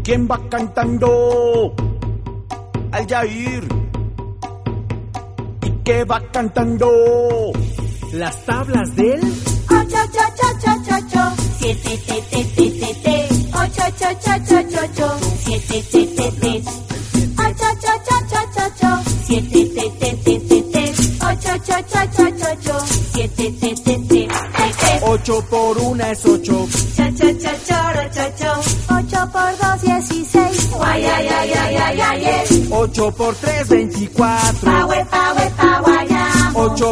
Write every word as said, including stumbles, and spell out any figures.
¿Quién va cantando? Al Yair. ¿Y qué va cantando? Las tablas del ocho, ocho, ocho, ocho, ocho, siete, te, te, te, te, te, ocho, ocho, ocho, ocho, ocho, siete, te, te, te, ocho, ocho, ocho, ocho, ocho, siete, te, te, te, te, te, ocho, ocho, ocho, ocho, ocho, siete, te, te, te, te, te. Ocho por una es ocho. Cha, cha, cha, choro, cho, cho. Ocho por dos, dieciséis. Guay, ay, ay, ay, ay, ay, ay. Ocho por tres, veinticuatro. Pa, we, pa, we, pa, guayamo. Ocho